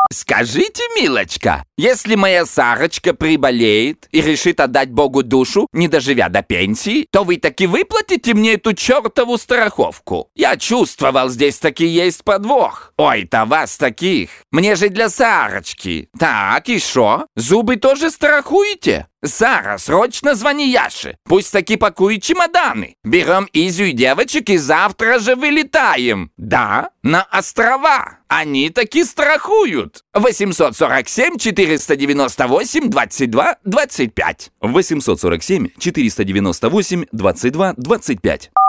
Скажите, милочка, если моя Сарочка приболеет и решит отдать Богу душу, не доживя до пенсии, то вы таки выплатите мне эту чертову страховку? Я чувствовал, здесь таки есть подвох. Ой-то вас таких. Мне же для Сарочки. Так, и шо? Зубы тоже страхуете? Сара, срочно звони Яше. Пусть таки пакует чемоданы. Берем Изю и девочек и завтра же вылетаем. Да, на острова. Они таки страхуют. 847-498-22-25. 847-498-22-25.